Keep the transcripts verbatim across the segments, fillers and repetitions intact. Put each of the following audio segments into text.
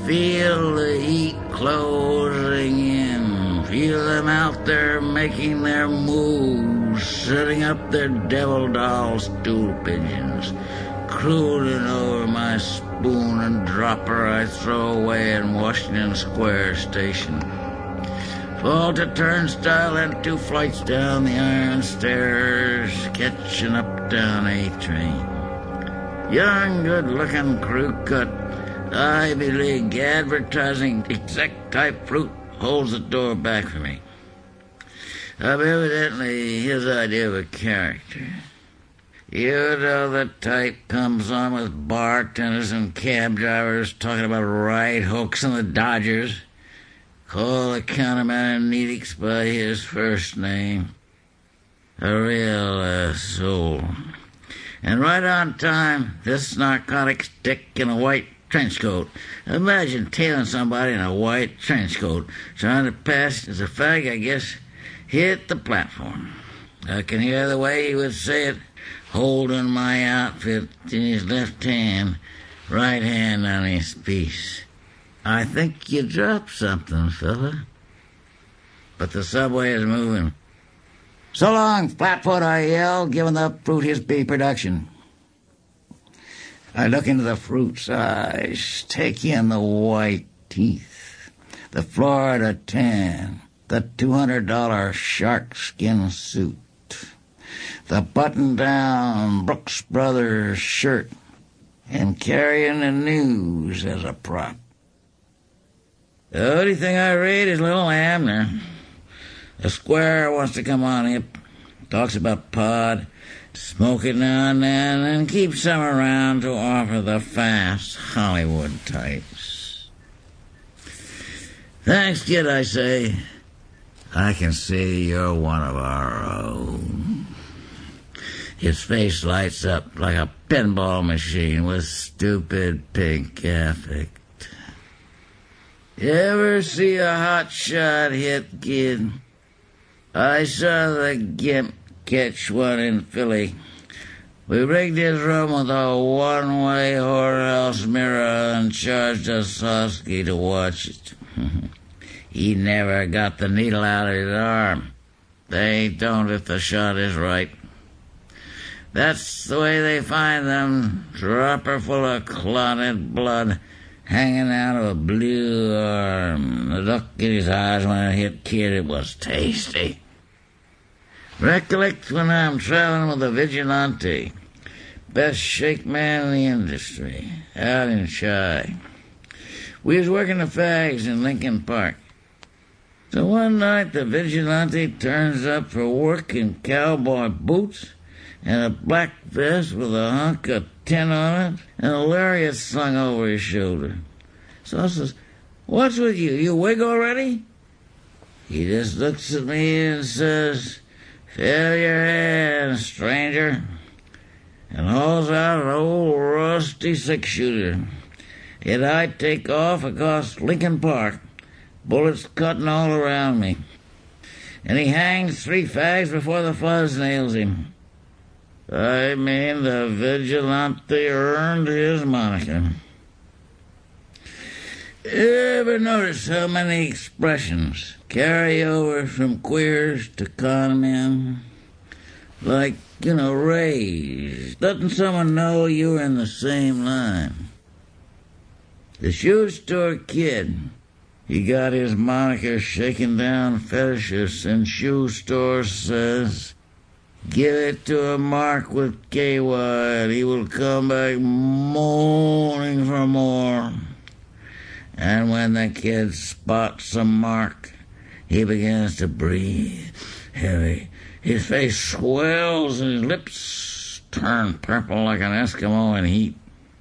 Feel the heat closing in. Feel them out there making their moves, setting up their devil doll stool pigeons, crooning over my spoon and dropper I throw away in Washington Square Station. Fall to turnstile and two flights down the iron stairs, catching up down A train. Young, good-looking crew-cut, Ivy League advertising exec-type fruit holds the door back for me. I'm evidently his idea of a character. You know the type comes on with bartenders and cab drivers talking about right hooks and the Dodgers. Call the counterman and Needix by his first name. A real uh, soul. And right on time, this narcotic stick in a white trench coat. Imagine tailing somebody in a white trench coat, trying to pass as a fag, I guess, hit the platform. I can hear the way he would say it, holding my outfit in his left hand, right hand on his piece. I think you dropped something, fella. But the subway is moving. So long, Flatfoot, I yell, giving the fruit his B production. I look into the fruit's eyes, take in the white teeth, the Florida tan, the two hundred dollars shark skin suit, the button-down Brooks Brothers shirt, and carrying the news as a prop. The only thing I read is little Abner. A square wants to come on hip, talks about pod, smoke it now and then, and keeps some around to offer the fast Hollywood types. Thanks, kid, I say. I can see you're one of our own. His face lights up like a pinball machine with stupid pink affect. You ever see a hot shot hit, kid? I saw the Gimp catch one in Philly. We rigged his room with a one-way whorehouse mirror and charged Osowski to watch it. He never got the needle out of his arm. They don't if the shot is right. That's the way they find them, dropper full of clotted blood, hanging out of a blue arm. The look in his eyes when it hit kid, it was tasty. Recollect when I'm traveling with a vigilante, best shake man in the industry, out in Chi. We was working the fags in Lincoln Park. So one night the vigilante turns up for work in cowboy boots and a black vest with a hunk of tin on it and a lariat slung over his shoulder. So I says, "What's with you? You wig already?" He just looks at me and says, "Fill your hands, stranger," and hauls out an old rusty six-shooter. Yet I take off across Lincoln Park, bullets cutting all around me. And he hangs three fags before the fuzz nails him. I mean, the vigilante earned his moniker. Ever notice how many expressions carry over from queers to con men? Like, you know, raise. Doesn't someone know you're in the same line? The shoe store kid, he got his moniker shaking down fetishists in shoe stores, says, "Give it to a mark with K Y and he will come back moaning for more." And when the kid spots a mark, he begins to breathe heavy. His face swells and his lips turn purple like an Eskimo in heat.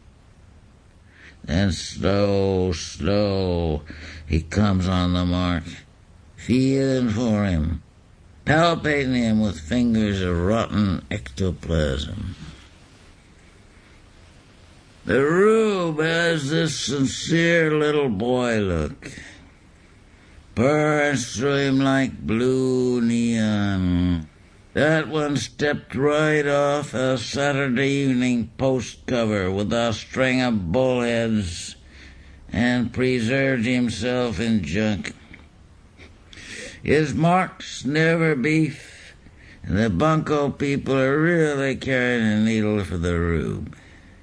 Then slow, slow, he comes on the mark, feeling for him, palpating him with fingers of rotten ectoplasm. The Rube has this sincere little boy look. Burns through him like blue neon. That one stepped right off a Saturday Evening Post cover with a string of bullheads and preserved himself in junk. His marks never beef, and the bunco people are really carrying a needle for the rube.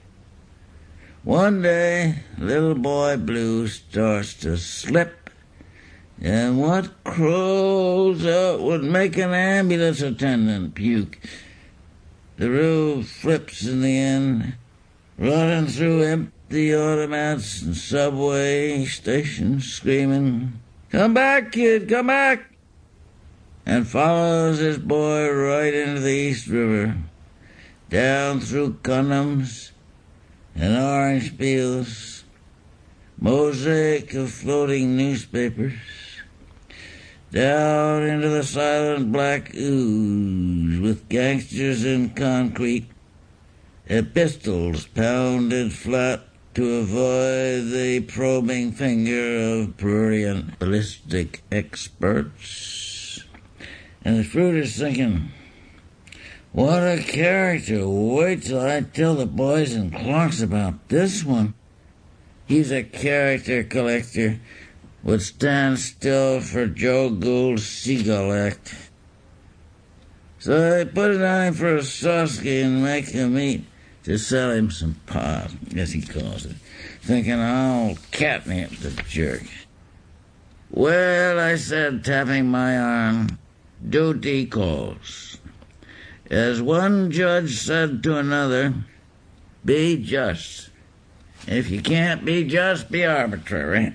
One day, little boy Blue starts to slip, and what crows out would make an ambulance attendant puke. The rube flips in the end, running through empty automats and subway stations, screaming, "Come back, kid, come back!" and follows his boy right into the East River, down through condoms and orange peels, mosaic of floating newspapers, down into the silent black ooze with gangsters in concrete, and pistols pounded flat to avoid the probing finger of prurient ballistic experts. And the fruit is thinking, what a character. Wait till I tell the boys in Clark's about this one. He's a character collector. Would stand still for Joe Gould's Seagull Act. So they put it on him for a Sosky and make him eat to sell him some pot, as he calls it, thinking I'll catnip the jerk. Well, I said, tapping my arm, duty calls. As one judge said to another, be just. If you can't be just, be arbitrary.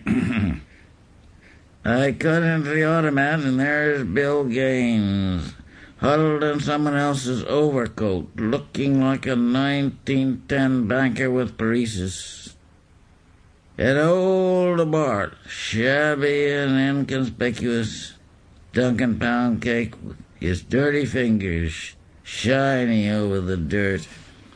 I cut into the automat, and there's Bill Gaines, huddled in someone else's overcoat, looking like a nineteen ten banker with paresis. And old Bart, shabby and inconspicuous, dunking pound cake with his dirty fingers shiny over the dirt.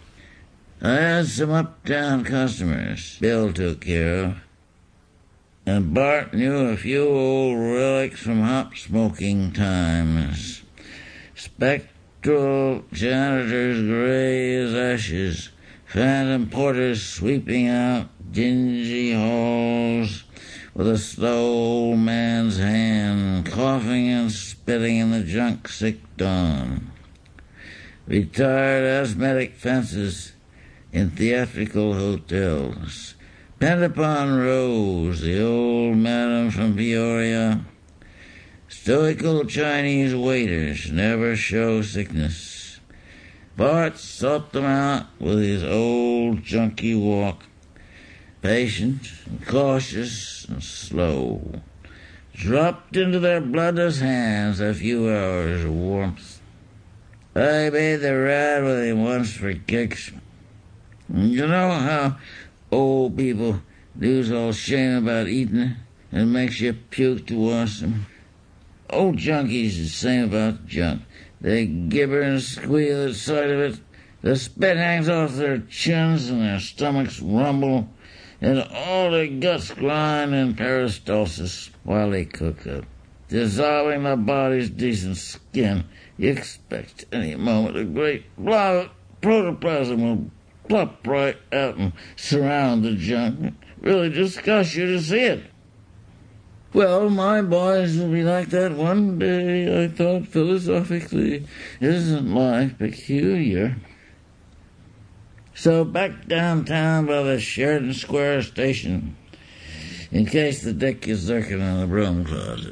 I had some uptown customers Bill took care of, and Bart knew a few old relics from hop-smoking times. Spectral janitors gray as ashes, phantom porters sweeping out dingy halls with a slow old man's hand, coughing and spitting in the junk-sick dawn. Retired asthmatic fences in theatrical hotels. Pent upon Rose, the old madam from Peoria. Stoical Chinese waiters never show sickness. Bart sought them out with his old junky walk, patient and cautious and slow. Dropped into their bloodless hands a few hours of warmth. I made the ride with him once for kicks. You know how old people lose all shame about eating and makes you puke to wash them? Old junkies the same about junk. They gibber and squeal at sight of it. The spit hangs off their chins and their stomachs rumble, and all their guts grind in peristalsis while they cook up, dissolving the body's decent skin. You expect any moment a great blob of protoplasm will plop right out and surround the junk. Really disgust you to see it. Well, my boys will be like that one day, I thought philosophically. Isn't life peculiar? So back downtown by the Sheridan Square station, in case the dick is lurking in the broom closet.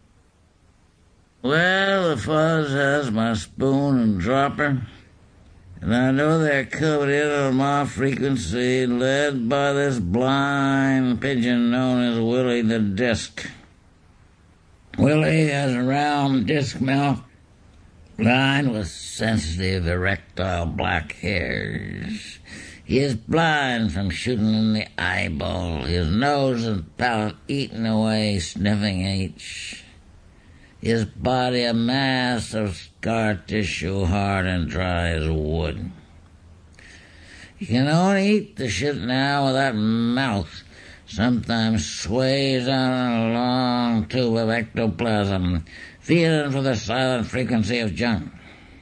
Well, the fuzz has my spoon and dropper, and I know they're covered in on my frequency, led by this blind pigeon known as Willie the Disc. Willie has a round disc mouth, lined with sensitive erectile black hairs. He is blind from shooting in the eyeball, his nose and palate eaten away, sniffing H. His body a mass of scar tissue, hard and dry as wood. He can only eat the shit now with that mouth. Sometimes sways on a long tube of ectoplasm, feeling for the silent frequency of junk.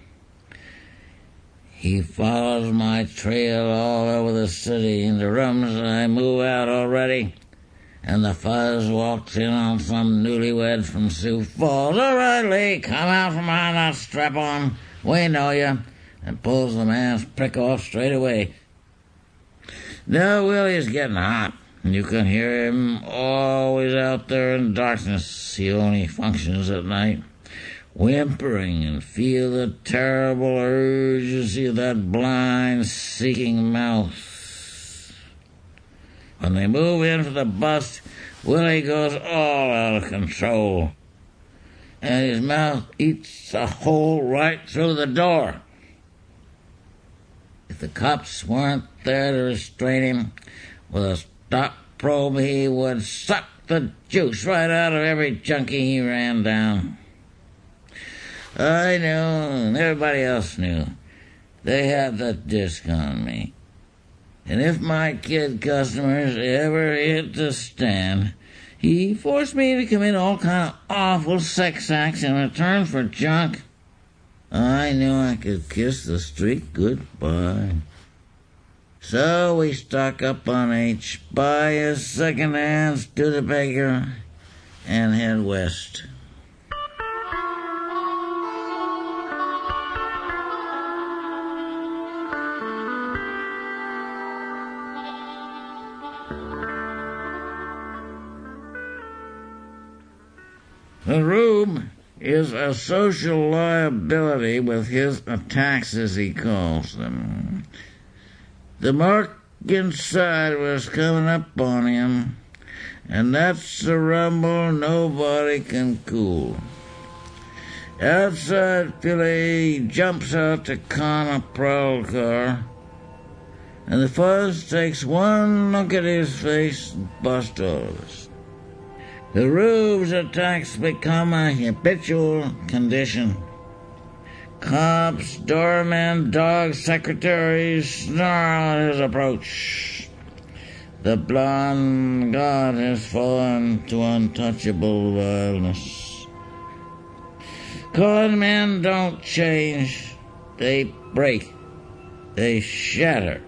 He follows my trail all over the city, in the rooms I move out already. and the fuzz walks in on some newlyweds from Sioux Falls. "All right, Lee, come out from behind that strap-on. We know you," and pulls the man's prick off straight away. Now Willie's getting hot, and you can hear him always out there in darkness. He only functions at night, whimpering, and feel the terrible urgency of that blind, seeking mouth. When they move in for the bust, Willie goes all out of control, and his mouth eats a hole right through the door. If the cops weren't there to restrain him, with a stock probe he would suck the juice right out of every junkie he ran down. I knew, and everybody else knew, they had the disc on me. And if my kid customers ever hit the stand, he forced me to commit all kind of awful sex acts in return for junk. I knew I could kiss the street goodbye. So we stock up on H, buy a second-hand Studebaker, and head west. The Rube is a social liability with his attacks, as he calls them. The mark inside was coming up on him, and that's the rumble nobody can cool. Outside Philly, he jumps out to con a prowl car, and the fuzz takes one look at his face and busts all of us. The Rube's attacks become a habitual condition. Cops, doormen, dog secretaries snarl at his approach. The blonde god has fallen to untouchable vileness. Con men don't change. They break. They shatter.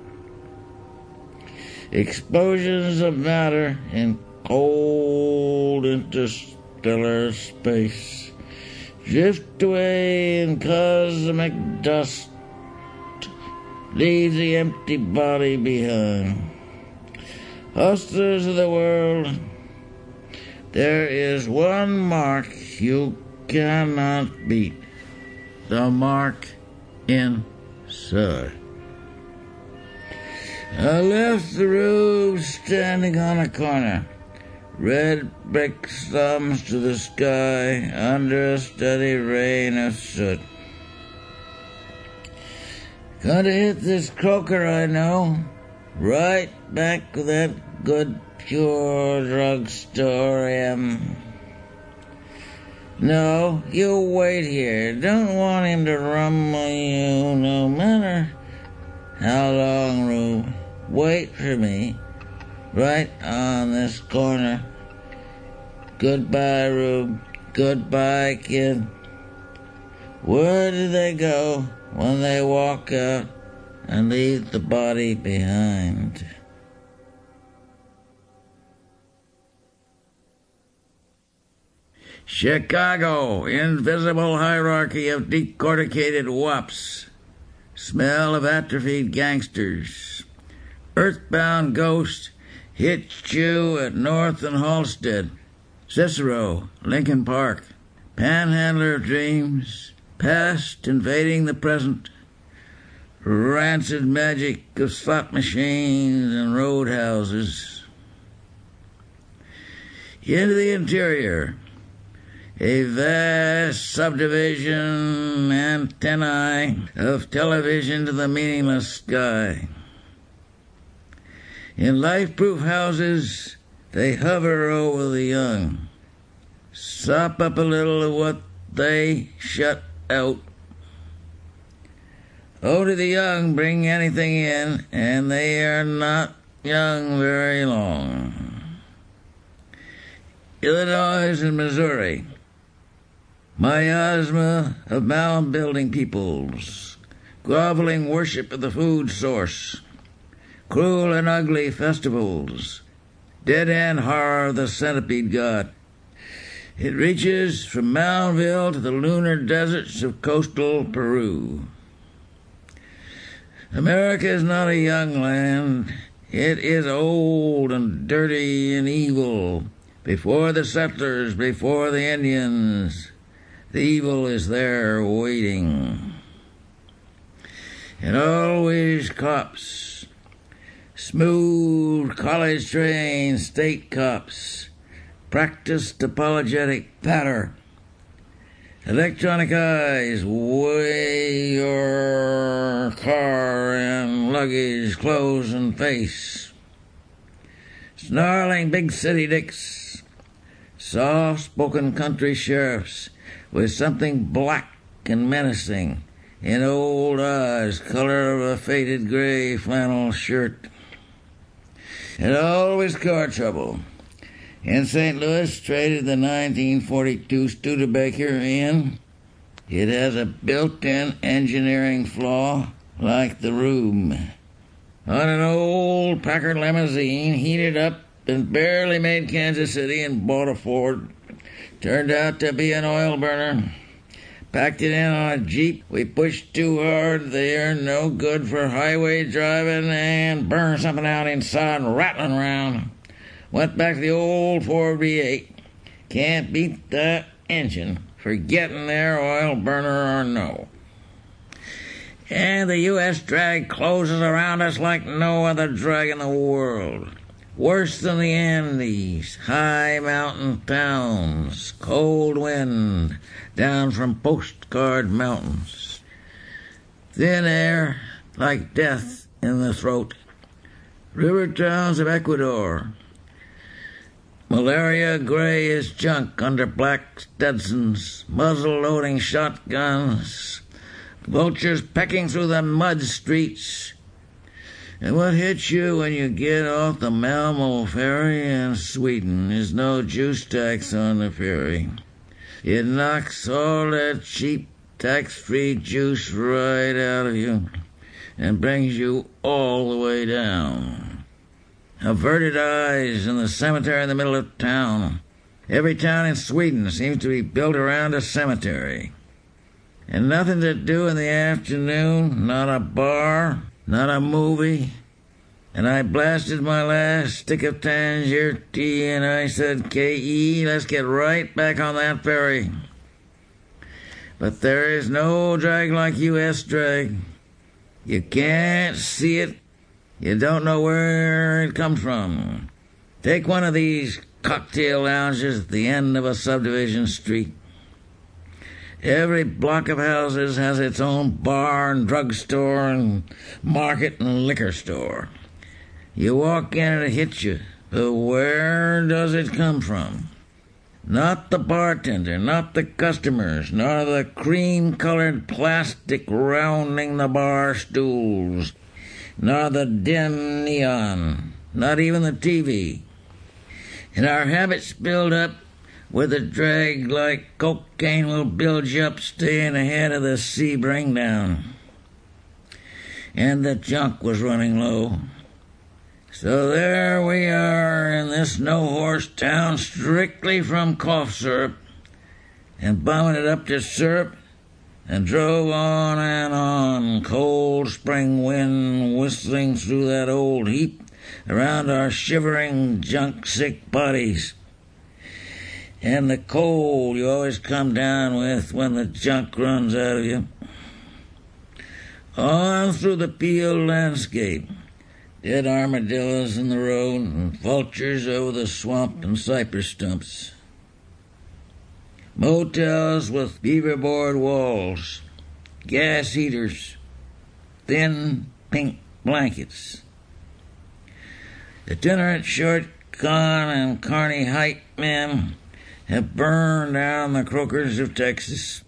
Explosions of matter in cold interstellar space drift away in cosmic dust, leave the empty body behind. Hustlers of the world, there is one mark you cannot beat, the mark inside. I left the Rube standing on a corner, red brick thumbs to the sky under a steady rain of soot. Gonna hit this croaker I know, right back with that good pure drugstore M. No, you wait here. Don't want him to rumble you no matter how long, Rube. Wait for me. Right on this corner. Goodbye, Rube. Goodbye, kid. Where do they go when they walk out and leave the body behind? Chicago, invisible hierarchy of decorticated wops. Smell of atrophied gangsters. Earthbound ghost hit you at North and Halstead. Cicero, Lincoln Park. Panhandler of dreams. Past invading the present. Rancid magic of slot machines and roadhouses. Into the interior. A vast subdivision antennae of television to the meaningless sky. In life-proof houses, they hover over the young, sop up a little of what they shut out. Only the young bring anything in, and they are not young very long. Illinois and Missouri. Miasma of mound-building peoples, groveling worship of the food source, cruel and ugly festivals, dead-end horror of the centipede god. It reaches from Moundville to the lunar deserts of coastal Peru. America is not a young land. It is old and dirty and evil. Before the settlers, before the Indians, the evil is there waiting. And always cops, smooth college-trained state cops, practiced apologetic patter. Electronic eyes weigh your car and luggage, clothes and face. Snarling big city dicks, soft-spoken country sheriffs with something black and menacing in old eyes, color of a faded gray flannel shirt. And always car trouble. In Saint Louis, traded the nineteen forty-two Studebaker in. It has a built-in engineering flaw like the room. On an old Packard limousine, heated up and barely made Kansas City and bought a Ford. Turned out to be an oil burner. Packed it in on a Jeep. We pushed too hard. They're no good for highway driving and burned something out inside rattling around. Went back to the old Ford V eight. Can't beat that engine for getting there, oil burner or no. And the U S drag closes around us like no other drag in the world. Worse than the Andes, high mountain towns, cold wind down from postcard mountains. Thin air like death in the throat. River towns of Ecuador. Malaria gray as junk under black Stetsons, muzzle-loading shotguns, vultures pecking through the mud streets. And what hits you when you get off the Malmo ferry in Sweden is no juice tax on the ferry. It knocks all that cheap tax-free juice right out of you and brings you all the way down. Averted eyes in the cemetery in the middle of town. Every town in Sweden seems to be built around a cemetery. And nothing to do in the afternoon, not a bar, not a movie. And I blasted my last stick of Tangier tea and I said, K E, let's get right back on that ferry. But there is no drag like U S drag. You can't see it. You don't know where it comes from. Take one of these cocktail lounges at the end of a subdivision street. Every block of houses has its own bar and drugstore and market and liquor store. You walk in and it hits you, but where does it come from? Not the bartender, not the customers, nor the cream-colored plastic rounding the bar stools, nor the dim neon, not even the T V. And our habits build up with a drag like cocaine will build you up staying ahead of the Sebring down. And the junk was running low. So there we are in this no-horse town strictly from cough syrup and bumming it up to syrup and drove on and on, cold spring wind whistling through that old heap around our shivering, junk-sick bodies. And the cold you always come down with when the junk runs out of you. On through the peeled landscape, dead armadillos in the road and vultures over the swamp and cypress stumps. Motels with beaver-board walls, gas heaters, thin pink blankets. Itinerant short con and carny hype men have burned down the croakers of Texas.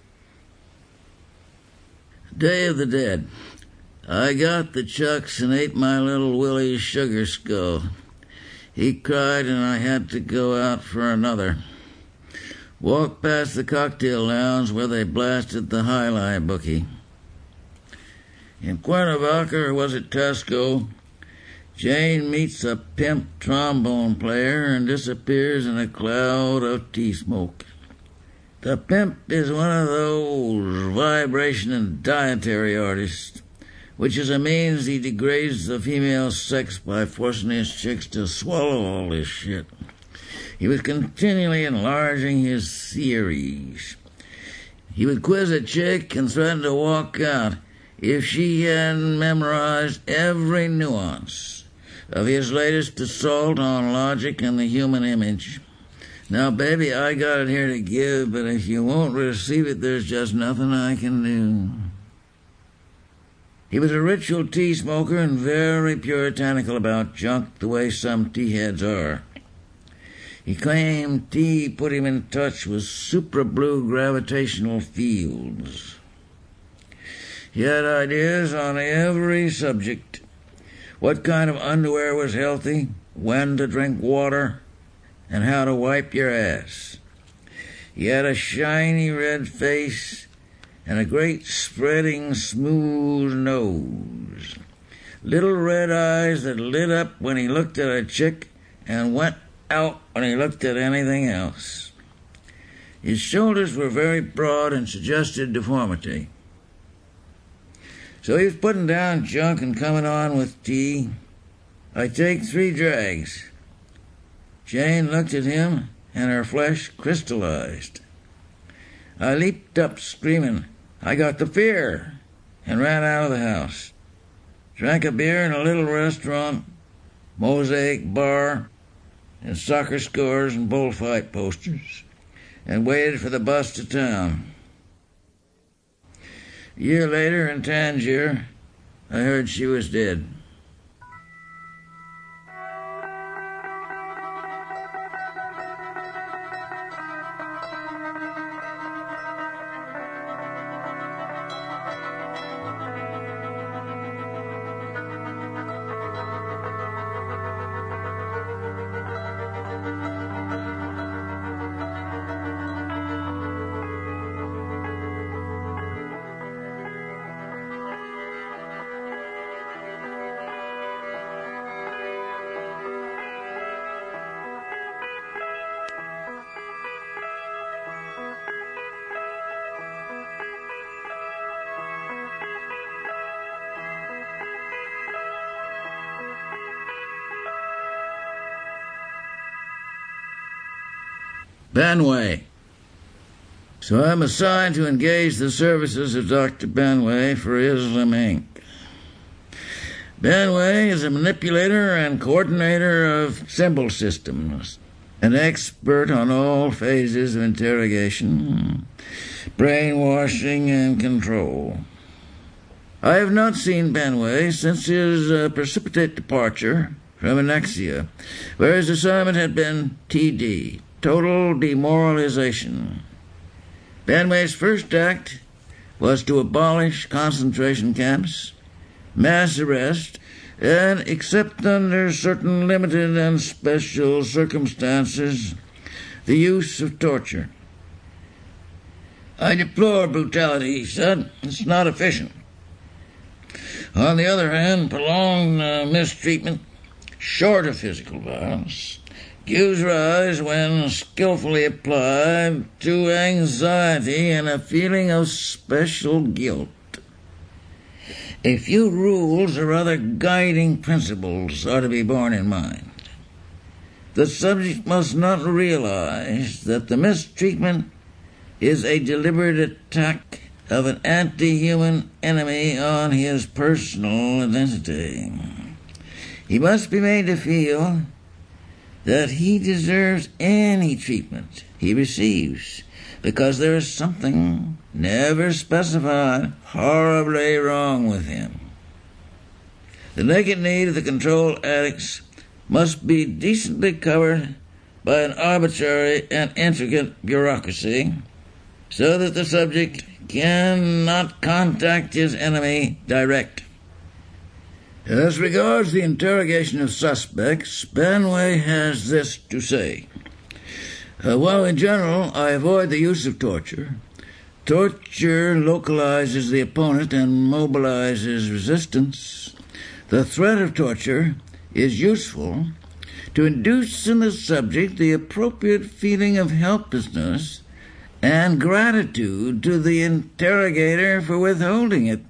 Day of the Dead. I got the chucks and ate my little Willie's sugar skull. He cried and I had to go out for another. Walked past the cocktail lounge where they blasted the Jai Alai bookie. In Cuernavaca, or was it Tusco, Jane meets a pimp trombone player and disappears in a cloud of tea smoke. The pimp is one of those vibration and dietary artists, which is a means he degrades the female sex by forcing his chicks to swallow all this shit. He was continually enlarging his theories. He would quiz a chick and threaten to walk out if she hadn't memorized every nuance of his latest assault on logic and the human image. Now, baby, I got it here to give, but if you won't receive it, there's just nothing I can do. He was a ritual tea smoker and very puritanical about junk, the way some tea heads are. He claimed tea put him in touch with supra-blue gravitational fields. He had ideas on every subject: what kind of underwear was healthy, when to drink water, and how to wipe your ass. He had a shiny red face and a great spreading smooth nose, little red eyes that lit up when he looked at a chick and went out when he looked at anything else. His shoulders were very broad and suggested deformity. So he was putting down junk and coming on with tea. I take three drags. Jane looked at him, and her flesh crystallized. I leaped up, screaming, "I got the fear," and ran out of the house. Drank a beer in a little restaurant, mosaic bar, and soccer scores and bullfight posters, and waited for the bus to town. A year later in Tangier, I heard she was dead. Banway. So I'm assigned to engage the services of Doctor Banway for Islam Incorporated. Banway is a manipulator and coordinator of symbol systems, an expert on all phases of interrogation, brainwashing, and control. I have not seen Banway since his uh, precipitate departure from Anexia, where his assignment had been T D, total demoralization. Banway's first act was to abolish concentration camps, mass arrest, and, except under certain limited and special circumstances, the use of torture. I deplore brutality, he said. It's not efficient. On the other hand, prolonged uh, mistreatment, short of physical violence, gives rise, when skillfully applied, to anxiety and a feeling of special guilt. A few rules or other guiding principles are to be borne in mind. The subject must not realize that the mistreatment is a deliberate attack of an anti-human enemy on his personal identity. He must be made to feel that he deserves any treatment he receives, because there is something never specified horribly wrong with him. The naked need of the control addicts must be decently covered by an arbitrary and intricate bureaucracy, so that the subject cannot contact his enemy direct. As regards the interrogation of suspects, Banway has this to say. Uh, while in general I avoid the use of torture, torture localizes the opponent and mobilizes resistance. The threat of torture is useful to induce in the subject the appropriate feeling of helplessness and gratitude to the interrogator for withholding it.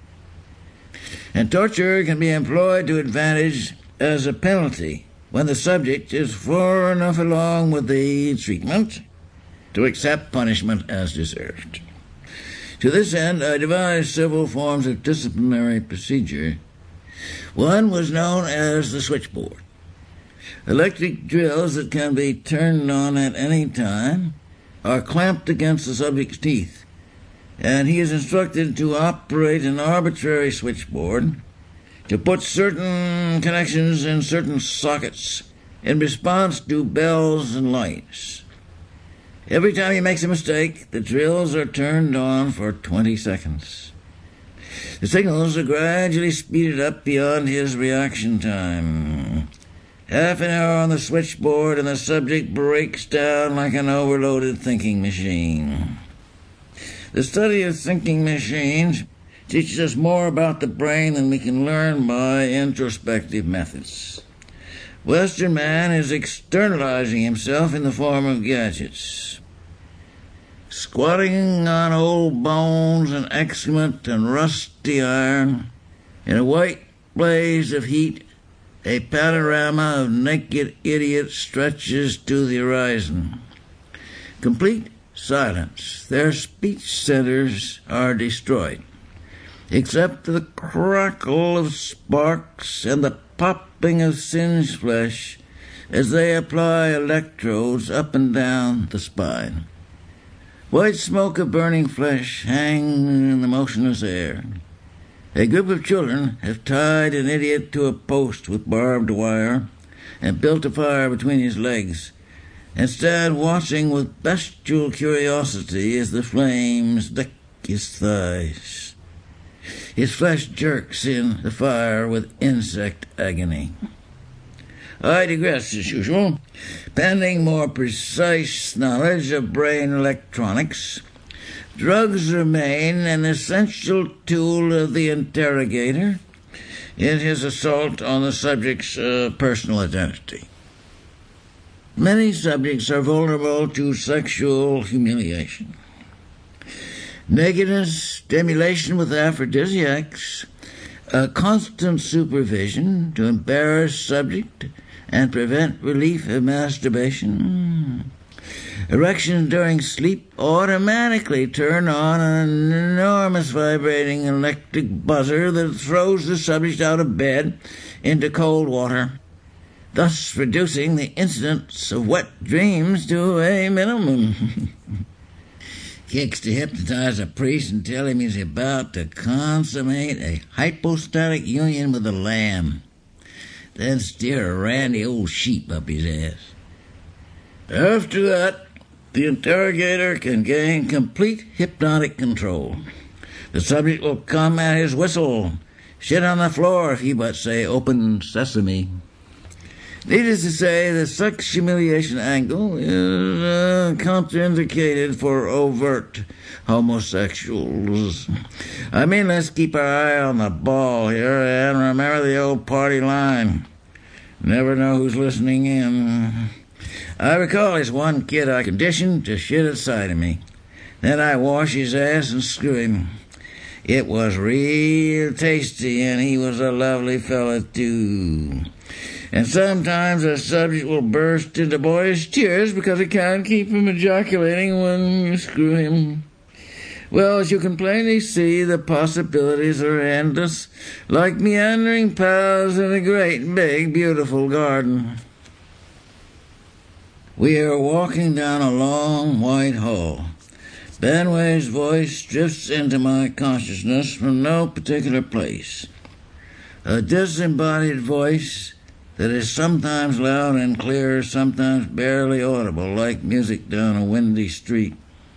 And torture can be employed to advantage as a penalty when the subject is far enough along with the treatment to accept punishment as deserved. To this end, I devised several forms of disciplinary procedure. One was known as the switchboard. Electric drills that can be turned on at any time are clamped against the subject's teeth, and he is instructed to operate an arbitrary switchboard, to put certain connections in certain sockets in response to bells and lights. Every time he makes a mistake, the drills are turned on for twenty seconds. The signals are gradually speeded up beyond his reaction time. Half an hour on the switchboard and the subject breaks down like an overloaded thinking machine. The study of thinking machines teaches us more about the brain than we can learn by introspective methods. Western man is externalizing himself in the form of gadgets. Squatting on old bones and excrement and rusty iron, in a white blaze of heat, a panorama of naked idiots stretches to the horizon. Complete silence. Their speech centers are destroyed, except for the crackle of sparks and the popping of singed flesh as they apply electrodes up and down the spine. White smoke of burning flesh hangs in the motionless air. A group of children have tied an idiot to a post with barbed wire and built a fire between his legs, and stand watching with bestial curiosity as the flames lick his thighs. His flesh jerks in the fire with insect agony. I digress, as usual. Pending more precise knowledge of brain electronics, drugs remain an essential tool of the interrogator in his assault on the subject's uh, personal identity. Many subjects are vulnerable to sexual humiliation. Nakedness, stimulation with aphrodisiacs, a constant supervision to embarrass subject and prevent relief of masturbation. Erections during sleep automatically turn on an enormous vibrating electric buzzer that throws the subject out of bed into cold water, thus reducing the incidence of wet dreams to a minimum. Kicks to hypnotize a priest and tell him he's about to consummate a hypostatic union with a lamb, then steer a randy old sheep up his ass. After that, the interrogator can gain complete hypnotic control. The subject will come at his whistle, sit on the floor if he but say, "Open sesame." Needless to say, the sex humiliation angle is uh, contraindicated for overt homosexuals. I mean, let's keep our eye on the ball here and remember the old party line. Never know who's listening in. I recall this one kid I conditioned to shit at sight of me. Then I wash his ass and screw him. It was real tasty, and he was a lovely fella, too. And sometimes a subject will burst into boyish tears because he can't keep from ejaculating when you screw him. Well, as you can plainly see, the possibilities are endless, like meandering paths in a great, big, beautiful garden. We are walking down a long, white hall. Benway's voice drifts into my consciousness from no particular place. A disembodied voice that is sometimes loud and clear, sometimes barely audible, like music down a windy street.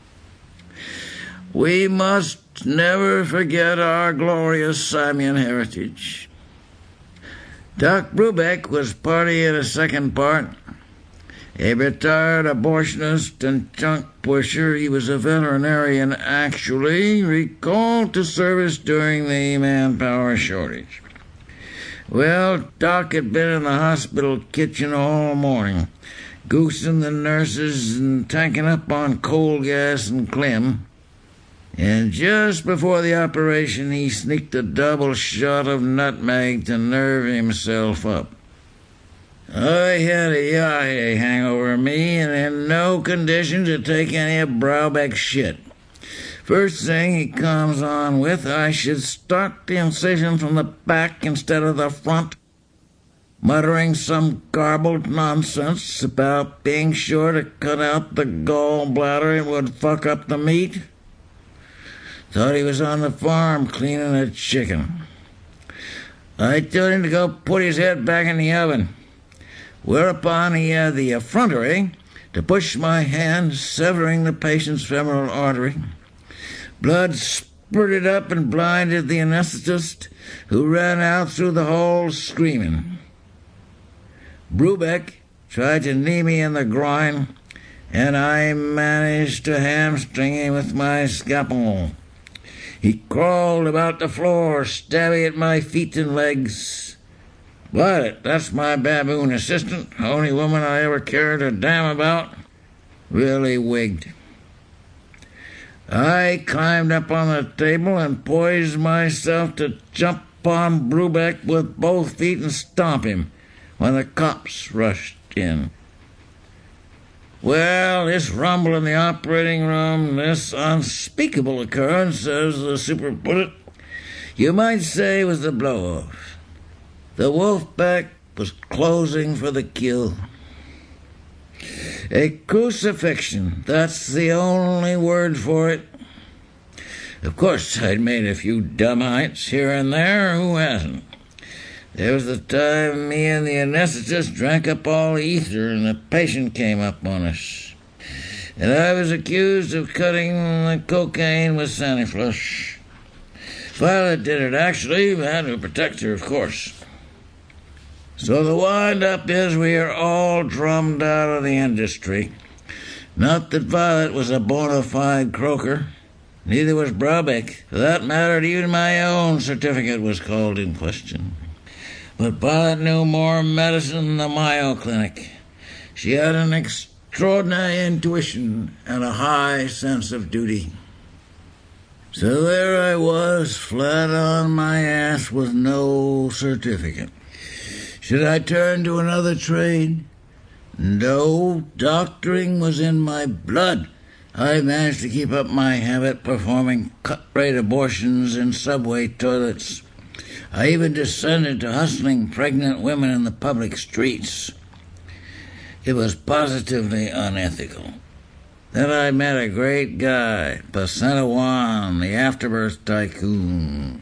We must never forget our glorious Samian heritage. Doc Brubeck was party in a second part. A retired abortionist and junk pusher, he was a veterinarian actually, recalled to service during the manpower shortage. Well, Doc had been in the hospital kitchen all morning, goosing the nurses and tanking up on coal gas and Clem. And just before the operation, he sneaked a double shot of nutmeg to nerve himself up. I had a yahoo hangover me, and in no condition to take any of Braubeck's shit. First thing he comes on with, I should start the incision from the back instead of the front, muttering some garbled nonsense about being sure to cut out the gallbladder and would fuck up the meat. Thought he was on the farm cleaning a chicken. I told him to go put his head back in the oven, whereupon he had the effrontery to push my hand, severing the patient's femoral artery. Blood spurted up and blinded the anesthetist, who ran out through the hole screaming. Brubeck tried to knee me in the groin, and I managed to hamstring him with my scalpel. He crawled about the floor, stabbing at my feet and legs. Violet, that's my baboon assistant, only woman I ever cared a damn about, really wigged. I climbed up on the table and poised myself to jump on Brubeck with both feet and stomp him when the cops rushed in. Well, this rumble in the operating room, this unspeakable occurrence, as the super put it, you might say was the blow-off. The Wolfpack was closing for the kill. A crucifixion, that's the only word for it. Of course, I'd made a few dumb heights here and there, who hasn't? There was the time me and the anesthetist drank up all the ether and the patient came up on us. And I was accused of cutting the cocaine with Saniflush. Violet did it, actually, but had to protect her, of course. So the wind-up is we are all drummed out of the industry. Not that Violet was a bona fide croaker. Neither was Braubeck. For that matter, even my own certificate was called in question. But Violet knew more medicine than the Mayo Clinic. She had an extraordinary intuition and a high sense of duty. So there I was, flat on my ass with no certificate. Should I turn to another trade? No, doctoring was in my blood. I managed to keep up my habit performing cut-rate abortions in subway toilets. I even descended to hustling pregnant women in the public streets. It was positively unethical. Then I met a great guy, Placenta Juan, the afterbirth tycoon.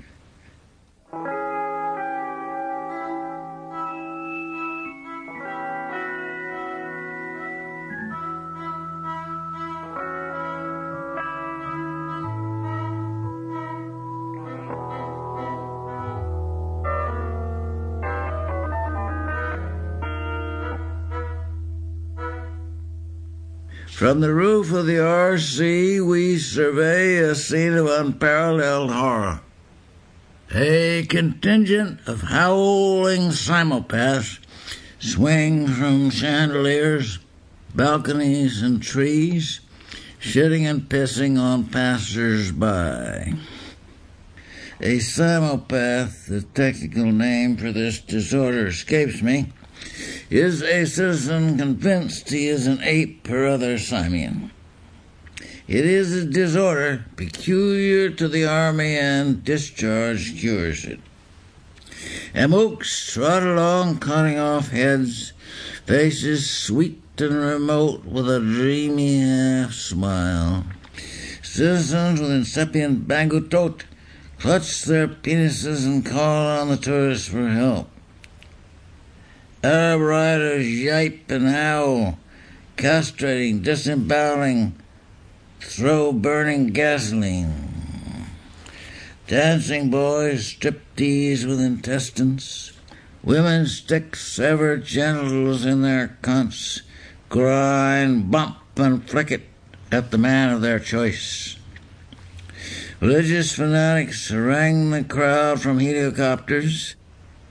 From the roof of the R C, we survey a scene of unparalleled horror. A contingent of howling simulpaths swing from chandeliers, balconies, and trees, shitting and pissing on passers-by. A simulpath, the technical name for this disorder escapes me, is a citizen convinced he is an ape per other simian. It is a disorder peculiar to the army, and discharge cures it. And mooks trot along cutting off heads, faces sweet and remote with a dreamy half-smile. Citizens with incipient bangutot clutch their penises and call on the tourists for help. Arab riders yipe and howl, castrating, disemboweling, throw burning gasoline. Dancing boys strip-tease with intestines. Women stick severed genitals in their cunts, grind, bump, and flick it at the man of their choice. Religious fanatics harangue the crowd from helicopters,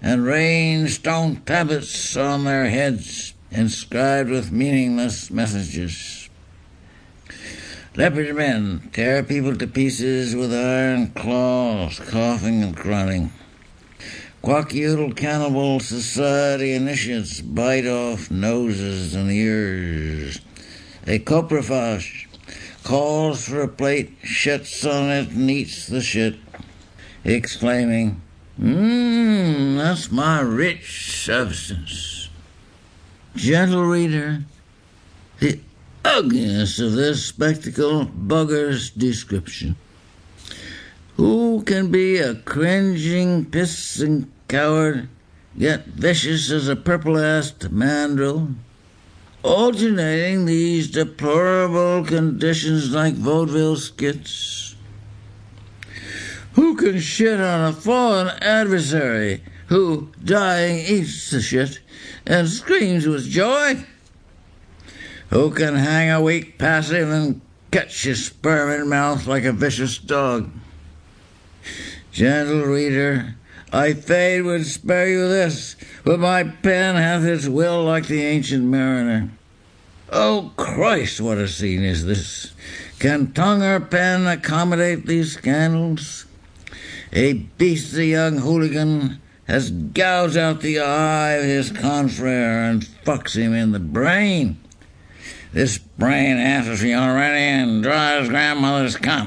and rain stone tablets on their heads, inscribed with meaningless messages. Leopard men tear people to pieces with iron claws, coughing and grunting. Quack-Yoodle Cannibal Society initiates bite off noses and ears. A coprophage calls for a plate, shits on it, and eats the shit, exclaiming, Mmm, that's my rich substance. Gentle reader, the ugliness of this spectacle buggers description. Who can be a cringing, pissing coward, yet vicious as a purple-assed mandrill, alternating these deplorable conditions like vaudeville skits? Who can shit on a fallen adversary who, dying, eats the shit and screams with joy? Who can hang a weak passive and catch his sperm in mouth like a vicious dog? Gentle reader, I fain would spare you this, but my pen hath its will like the ancient mariner. Oh Christ, what a scene is this! Can tongue or pen accommodate these scandals? A beastly young hooligan has gouged out the eye of his confrere and fucks him in the brain. This brain atrophy already and dries grandmother's cunt.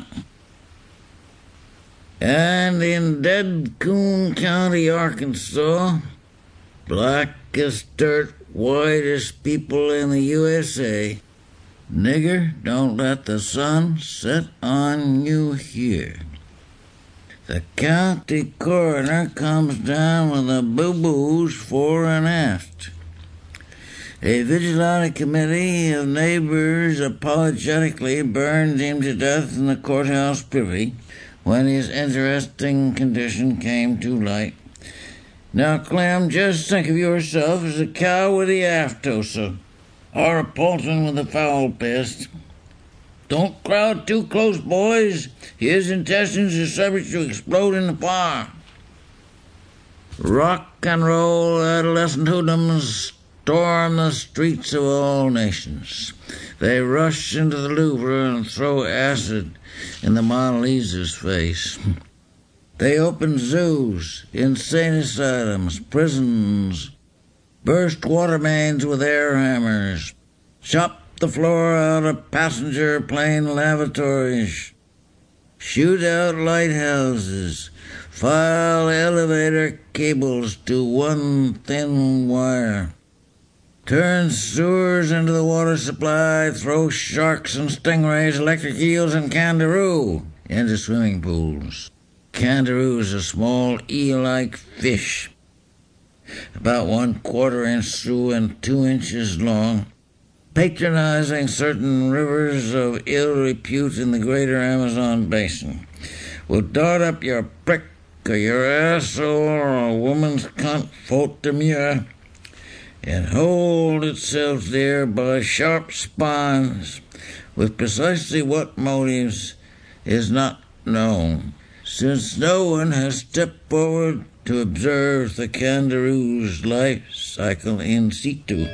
And in Dead Coon County, Arkansas, black as dirt, whitest people in the U S A, nigger, don't let the sun set on you here. The county coroner comes down with the boo-boos fore and aft. A vigilante committee of neighbors apologetically burned him to death in the courthouse privy when his interesting condition came to light. Now, Clem, just think of yourself as a cow with the aftosa, or a poultron with the foul pest. Don't crowd too close, boys. His intestines are subject to explode in the fire. Rock and roll adolescent hoodlums storm the streets of all nations. They rush into the Louvre and throw acid in the Mona Lisa's face. They open zoos, insane asylums, prisons, burst water mains with air hammers, chop the floor out of passenger plane lavatories, shoot out lighthouses, file elevator cables to one thin wire, turn sewers into the water supply, throw sharks and stingrays, electric eels and kangaroo into swimming pools. Kangaroo is a small eel-like fish, about one quarter inch through and two inches long, patronizing certain rivers of ill repute in the greater Amazon basin, will dart up your prick or your asshole or a woman's cunt faute de mieux, and hold itself there by sharp spines, with precisely what motives is not known, since no one has stepped forward to observe the kangaroo's life cycle in situ.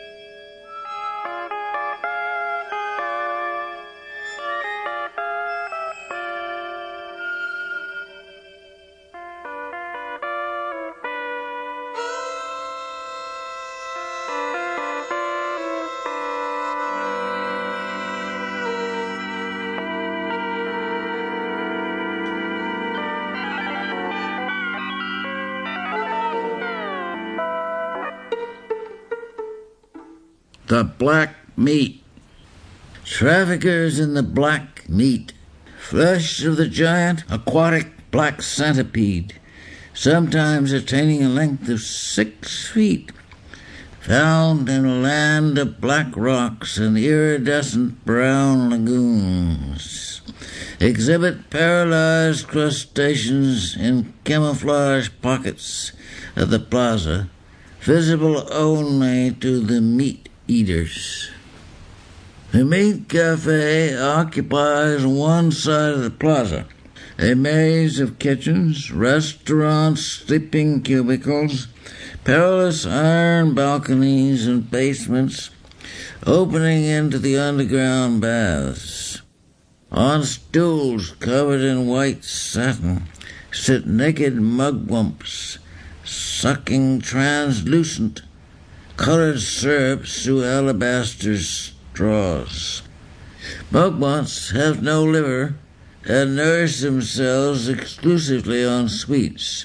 The black meat. Traffickers in the black meat. Flesh of the giant aquatic black centipede, sometimes attaining a length of six feet, found in a land of black rocks and iridescent brown lagoons, exhibit paralyzed crustaceans in camouflage pockets of the plaza, visible only to the meat eaters. The meat cafe occupies one side of the plaza, A maze of kitchens, restaurants, sleeping cubicles, perilous iron balconies and basements opening into the underground baths. On stools covered in white satin sit naked mugwumps, sucking translucent, colored syrups through alabaster straws. Mugwumps have no liver and nourish themselves exclusively on sweets.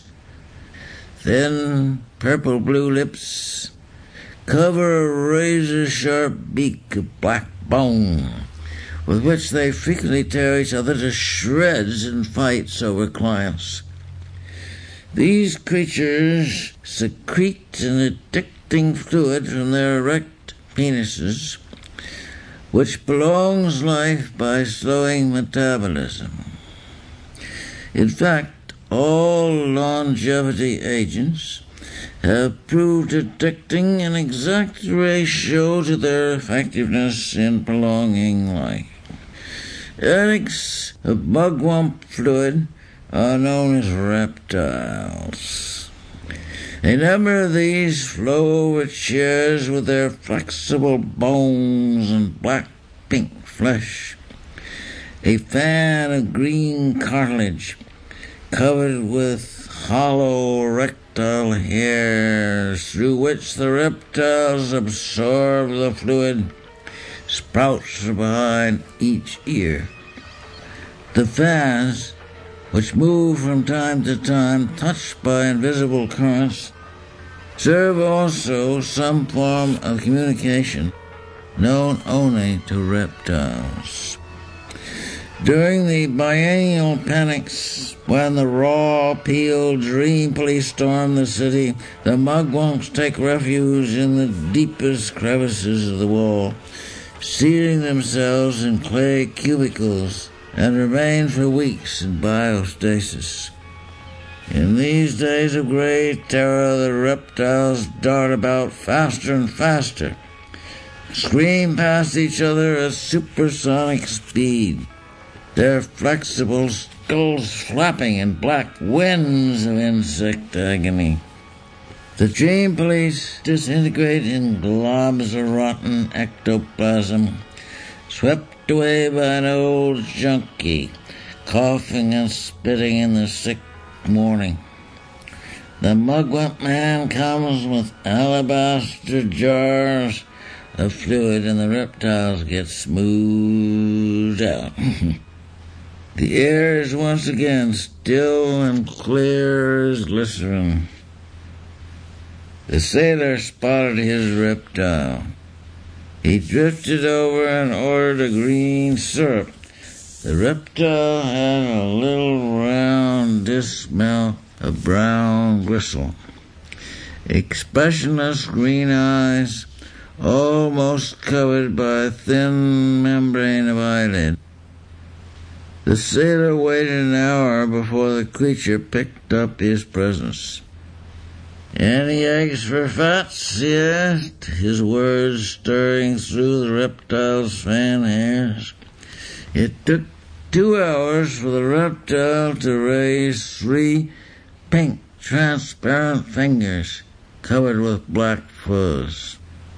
Thin, purple-blue lips cover a razor-sharp beak of black bone, with which they frequently tear each other to shreds in fights over clients. These creatures secrete an addicting fluid from their erect penises, which prolongs life by slowing metabolism. In fact, all longevity agents have proved addicting an exact ratio to their effectiveness in prolonging life. Addicts of mugwump fluid are known as reptiles. A number of these flow over chairs with their flexible bones and black-pink flesh, a fan of green cartilage covered with hollow erectile hairs through which the reptiles absorb the fluid, sprouts from behind each ear. The fans, which move from time to time, touched by invisible currents, serve also some form of communication known only to reptiles. During the biennial panics, when the raw, peeled dream police storm the city, the mugwumps take refuge in the deepest crevices of the wall, sealing themselves in clay cubicles, and remain for weeks in biostasis. In these days of great terror, the reptiles dart about faster and faster, scream past each other at supersonic speed, their flexible skulls flapping in black winds of insect agony. The dream police disintegrate in globs of rotten ectoplasm, swept away by an old junkie, coughing and spitting in the sick morning. The mugwump man comes with alabaster jars of fluid, and the reptiles get smoothed out. The air is once again still and clear as glycerin. The sailor spotted his reptile. He drifted over and ordered a green syrup. The reptile had a little round disc mouth of brown gristle, expressionless green eyes, almost covered by a thin membrane of eyelid. The sailor waited an hour before the creature picked up his presents. "Any eggs for Fats?" he asked, his words stirring through the reptile's fan hairs. It took two hours for the reptile to raise three pink, transparent fingers covered with black fuzz.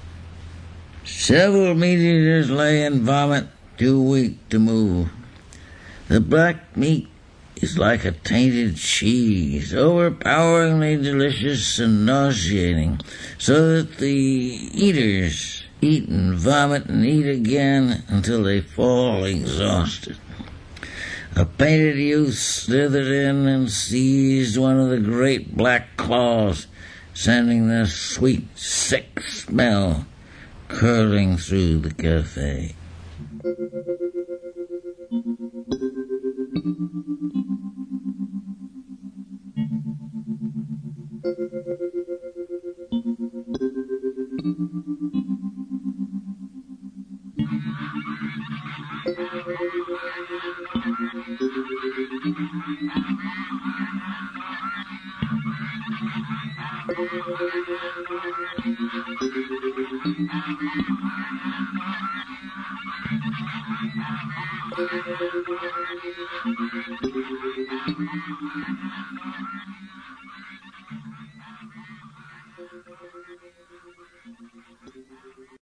Several meat eaters lay in vomit, too weak to move. The black meat is like a tainted cheese, overpoweringly delicious and nauseating, so that the eaters eat and vomit and eat again until they fall exhausted. A painted youth slithered in and seized one of the great black claws, sending the sweet, sick smell curling through the cafe.